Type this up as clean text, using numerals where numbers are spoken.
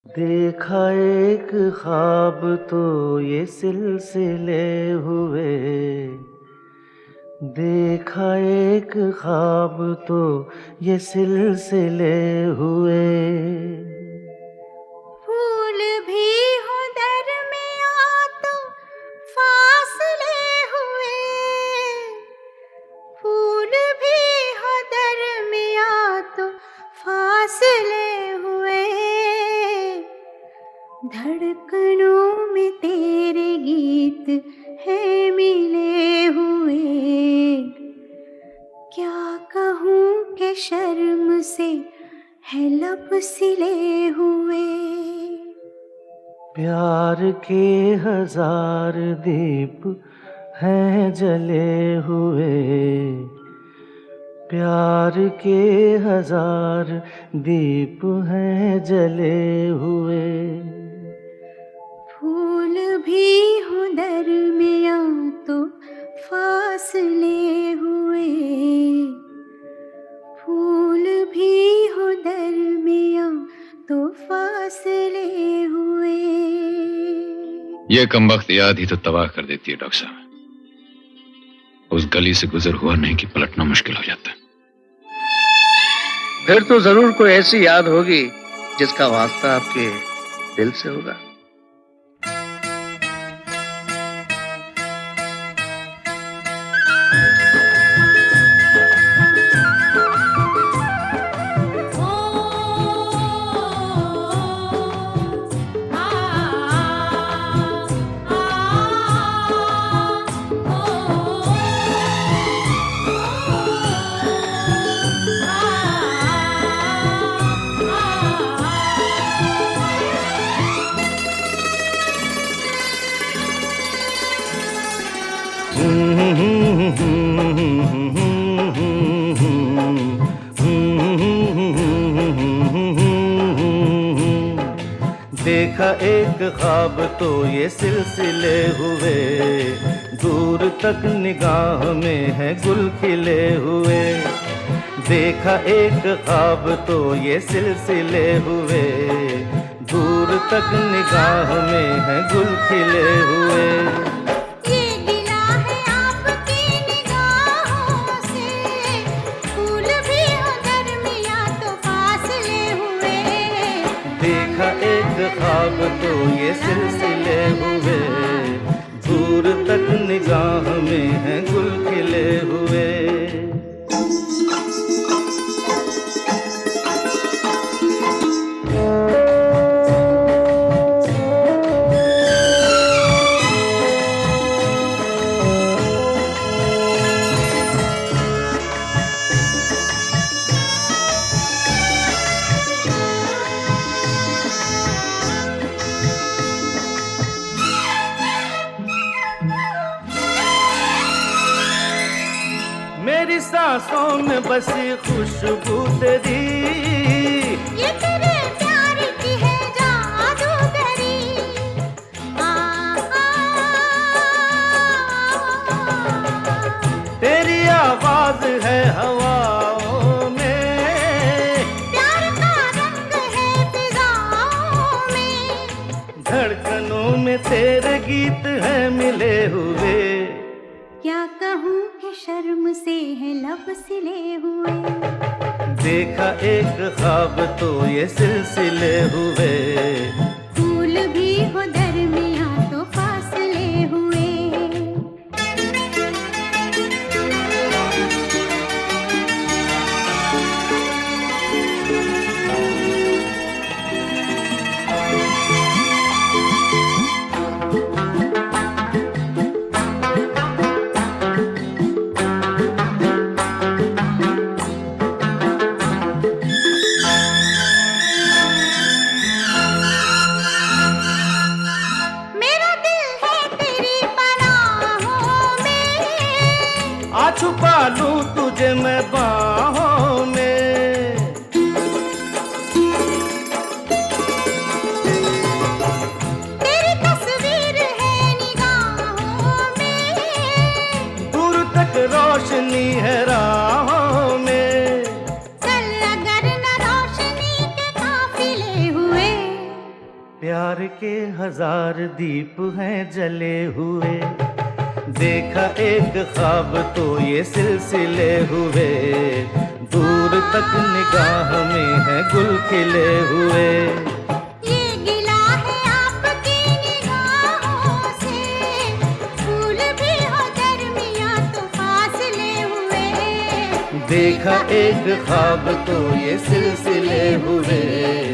देखा एक ख्वाब तो ये सिलसिले हुए। देखा एक ख्वाब तो ये सिलसिले हुए। फूल भी हो दरमियाँ तो फासले हुए। फूल भी हो दरमियाँ तो फासले हुए। धड़कनों में तेरे गीत है मिले हुए। क्या कहूँ कि शर्म से है लब सिले हुए। प्यार के हजार दीप हैं जले हुए। प्यार के हजार दीप हैं जले हुए। फूल भी हो दरमियाँ तो फासले हुए। फूल भी हो दरमियाँ तो फासले हुए। ये कमबख्त याद ही तो तबाह कर देती है डॉक्टर साहब। उस गली से गुजर हुआ नहीं कि पलटना मुश्किल हो जाता है। फिर तो जरूर कोई ऐसी याद होगी जिसका वास्ता आपके दिल से होगा। देखा एक ख्वाब तो ये सिलसिले हुए। दूर तक निगाह में है गुल खिले हुए। देखा एक ख्वाब तो ये सिलसिले हुए। दूर तक निगाह में है गुल खिले हुए। देखा एक ख्वाब तो ये सिलसिले हुए। दूर तक निगाह में है गुल खिले हुए। मेरी सांसों में बसी खुशबू तेरी। ये तेरे प्यार की है जादूगरी। तेरी आवाज है हवाओं में। प्यार का रंग है फिजाओं में। धड़कनों में तेरे गीत है मिले हुए। क्या कहूँ कि शर्म से है लब सिले हुए। देखा एक ख्वाब तो ये सिलसिले हुए। फूल भी हो दरमियाँ तो फासले हुए। प्यार के 1000 दीप हैं जले हुए, देखा एक ख्वाब तो ये सिलसिले हुए, दूर तक निगाह में है गुल खिले हुए। ये गिला है आपकी निगाहों से, फूल भी हो दरमियां तो फासले हुए, देखा एक ख्वाब तो ये सिलसिले हुए,